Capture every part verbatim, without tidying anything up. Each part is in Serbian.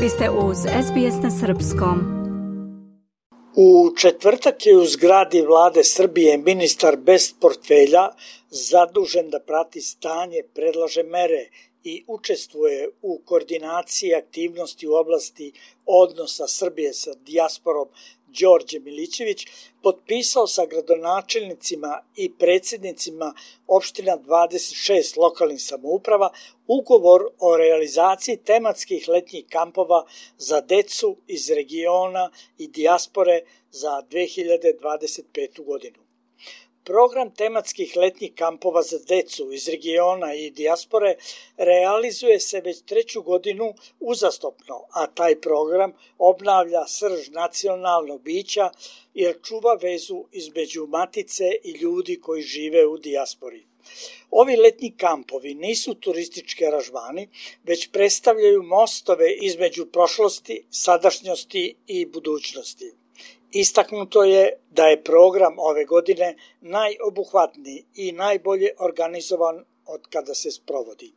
Vi ste uz S B S na srpskom. U četvrtak je u zgradi Vlade Srbije ministar bez portfelja zadužen da prati stanje, predlaže mere i učestvuje u koordinaciji aktivnosti u oblasti odnosa Srbije sa dijasporom Đorđe Milićević potpisao sa gradonačelnicima i predsjednicima opština dvadeset šest lokalnih samouprava ugovor o realizaciji tematskih letnjih kampova za decu iz regiona i dijaspore za dve hiljade dvadeset petu godinu. Program tematskih letnjih kampova za decu iz regiona i dijaspore realizuje se već treću godinu uzastopno, a taj program obnavlja srž nacionalnog bića jer čuva vezu između matice i ljudi koji žive u dijaspori. Ovi letnji kampovi nisu turistički aranžmani, već predstavljaju mostove između prošlosti, sadašnjosti i budućnosti. Istaknuto je da je program ove godine najobuhvatniji i najbolje organizovan od kada se sprovodi.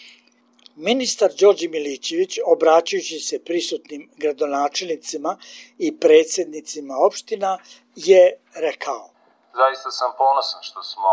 Ministar Đorđe Milićević, obraćajući se prisutnim gradonačelnicima i predsjednicima opština, je rekao: Zaista sam ponosan što smo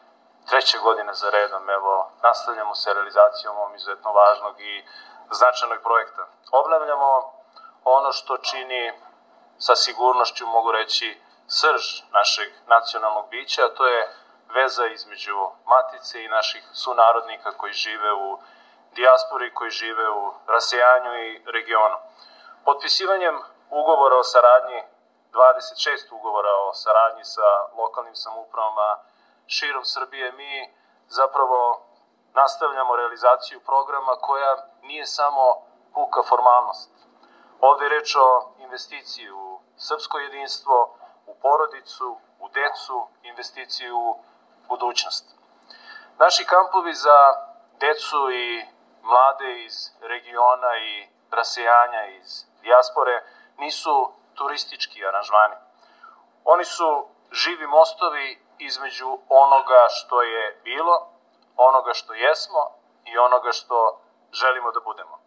treće godine za redom, evo, nastavljamo sa realizacijom ovog izuzetno važnog i značajnog projekta. Obnavljamo ono što čini, sa sigurnošću mogu reći, srž našeg nacionalnog bića, a to je veza između matice i naših sunarodnika koji žive u dijaspori, koji žive u rasejanju i regionu. Potpisivanjem ugovora o saradnji, dvadeset šest ugovora o saradnji sa lokalnim samoupravama širom Srbije, mi zapravo nastavljamo realizaciju programa koja nije samo puka formalnost. Ovdje je reč o investiciji u srpsko jedinstvo, u porodicu, u decu, investiciju u budućnost. Naši kampovi za decu i mlade iz regiona i rasejanja iz dijaspore nisu turistički aranžmani. Oni su živi mostovi između onoga što je bilo, onoga što jesmo i onoga što želimo da budemo.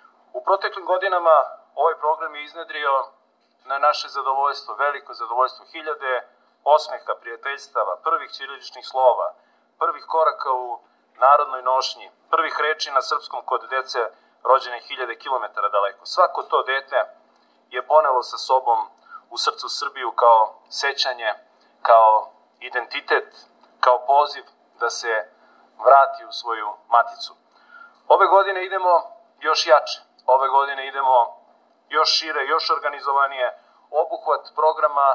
U proteklim godinama ovaj program je iznedrio na naše zadovoljstvo, veliko zadovoljstvo, hiljade osmeha, prijateljstava, prvih ćiriličnih slova, prvih koraka u narodnoj nošnji, prvih reči na srpskom kod dece rođene hiljade kilometara daleko. Svako to dete je ponelo sa sobom u srcu Srbiju kao sećanje, kao identitet, kao poziv da se vrati u svoju maticu. Ove godine idemo još jače, ove godine idemo još šire, još organizovanije, obuhvat programa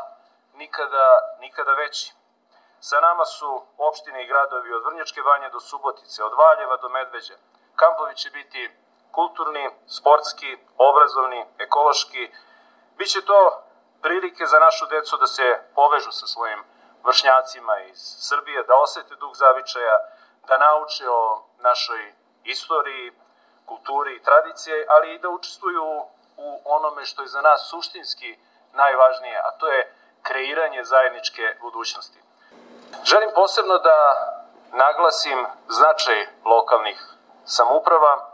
nikada, nikada veći. Sa nama su opštine i gradovi od Vrnjačke Banje do Subotice, od Valjeva do Medveđe. Kampovi će biti kulturni, sportski, obrazovni, ekološki. Biće to prilike za našu decu da se povežu sa svojim vršnjacima iz Srbije, da osete duh zavičaja, da nauče o našoj istoriji, kulturi i tradicije, ali i da učestvuju u onome što je za nas suštinski najvažnije, a to je kreiranje zajedničke budućnosti. Želim posebno da naglasim značaj lokalnih samouprava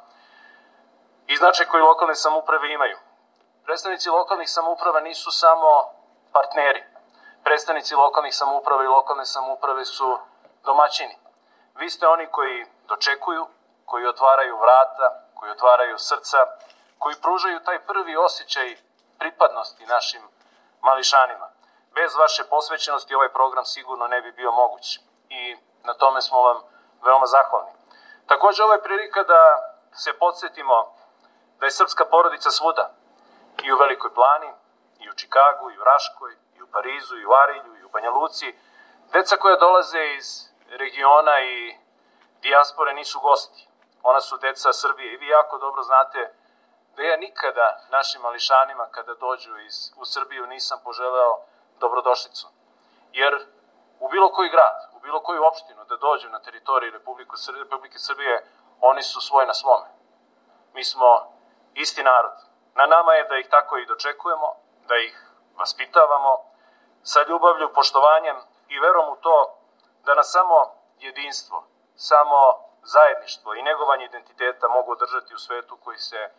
i značaj koji lokalne samouprave imaju. Predstavnici lokalnih samouprava nisu samo partneri. Predstavnici lokalnih samouprava i lokalne samouprave su domaćini. Vi ste oni koji dočekuju, koji otvaraju vrata, koji otvaraju srca, koji pružaju taj prvi osjećaj pripadnosti našim mališanima. Bez vaše posvećenosti ovaj program sigurno ne bi bio moguć i na tome smo vam veoma zahvalni. Također ovo je prilika da se podsjetimo da je srpska porodica svuda, i u Velikoj Plani, i u Čikagu, i u Raškoj, i u Parizu, i u Arilju, i u Banja Luci. Deca koja dolaze iz regiona i dijaspore nisu gosti. Ona su deca Srbije i vi jako dobro znate da ja nikada našim mališanima kada dođu iz, u Srbiju nisam poželeo dobrodošlicu. Jer u bilo koji grad, u bilo koju opštinu da dođu na teritoriji Republike Srbije, Republike Srbije, oni su svoj na svome. Mi smo isti narod. Na nama je da ih tako i dočekujemo, da ih vaspitavamo sa ljubavlju, poštovanjem i verom u to da nas samo jedinstvo, samo zajedništvo i negovanje identiteta mogu održati u svetu koji se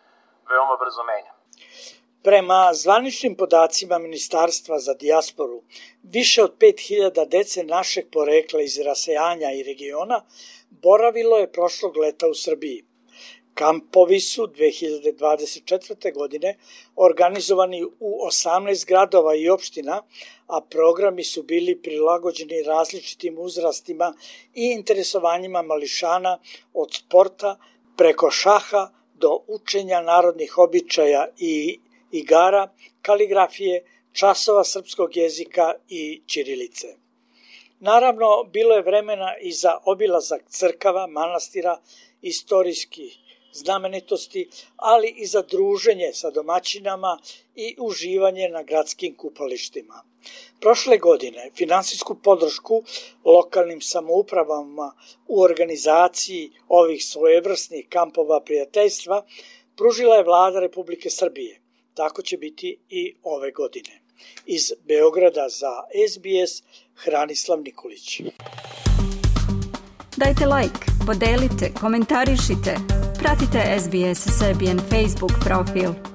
veoma brzo menja. Prema zvaničnim podacima Ministarstva za dijasporu, više od pet hiljada dece našeg porekla iz rasejanja i regiona boravilo je prošlog leta u Srbiji. Kampovi su dve hiljade dvadeset četvrte. godine organizovani u osamnaest gradova i opština, a programi su bili prilagođeni različitim uzrastima i interesovanjima mališana od sporta preko šaha do učenja narodnih običaja i igara, kaligrafije, časova srpskog jezika i ćirilice. Naravno, bilo je vremena i za obilazak crkava, manastira, istorijskih znamenitosti, ali i za druženje sa domaćinama i uživanje na gradskim kupalištima. Prošle godine finansijsku podršku lokalnim samoupravama u organizaciji ovih svojevrsnih kampova prijateljstva pružila je Vlada Republike Srbije. Tako će biti i ove godine. Iz Beograda za S B S, Hranislav Nikolić. Dajte like, podelite, komentarišite, pratite S B S Serbian Facebook profil.